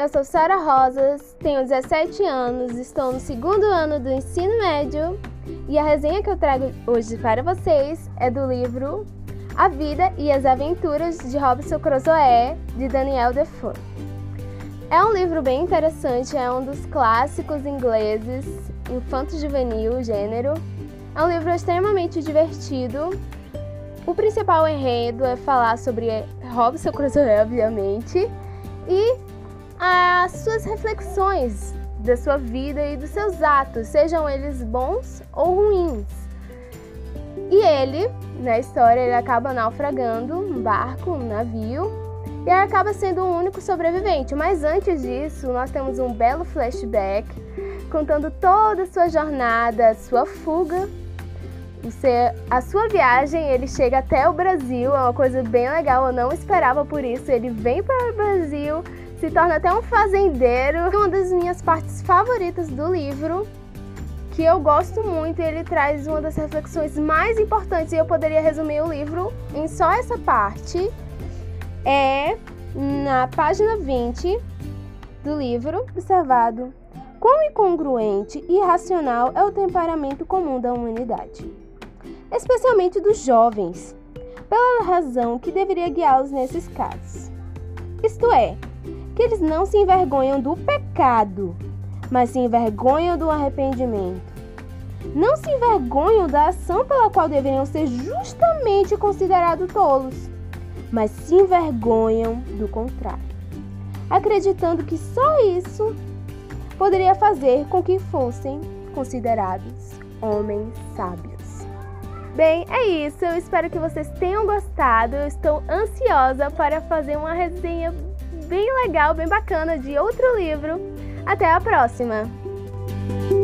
Eu sou Sara Rosas, tenho 17 anos, estou no segundo ano do ensino médio e a resenha que eu trago hoje para vocês é do livro A Vida e as Aventuras de Robinson Crusoe, de Daniel Defoe. É um livro bem interessante, é um dos clássicos ingleses, infanto-juvenil, gênero. É um livro extremamente divertido. O principal enredo é falar sobre Robinson Crusoe, obviamente, e as suas reflexões da sua vida e dos seus atos, sejam eles bons ou ruins. E ele, na história, ele acaba naufragando um barco, um navio, e ele acaba sendo o único sobrevivente. Mas antes disso, nós temos um belo flashback contando toda a sua jornada, sua fuga, a sua viagem. Ele chega até o Brasil, é uma coisa bem legal, eu não esperava por isso. Ele vem para o Brasil, se torna até um fazendeiro. Uma das minhas partes favoritas do livro, que eu gosto muito, ele traz uma das reflexões mais importantes, e eu poderia resumir o livro em só essa parte. É na página 20 do livro, observado quão incongruente e irracional é o temperamento comum da humanidade, especialmente dos jovens, pela razão que deveria guiá-los nesses casos. Isto é, que eles não se envergonham do pecado, mas se envergonham do arrependimento. Não se envergonham da ação pela qual deveriam ser justamente considerados tolos, mas se envergonham do contrário, acreditando que só isso poderia fazer com que fossem considerados homens sábios. Bem, é isso. Eu espero que vocês tenham gostado. Eu estou ansiosa para fazer uma resenha bem legal, bem bacana de outro livro. Até a próxima!